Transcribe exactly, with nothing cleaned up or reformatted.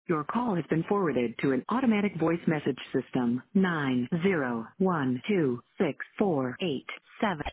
Your call has been forwarded to an automatic voice message system. nine zero one two six four eight seven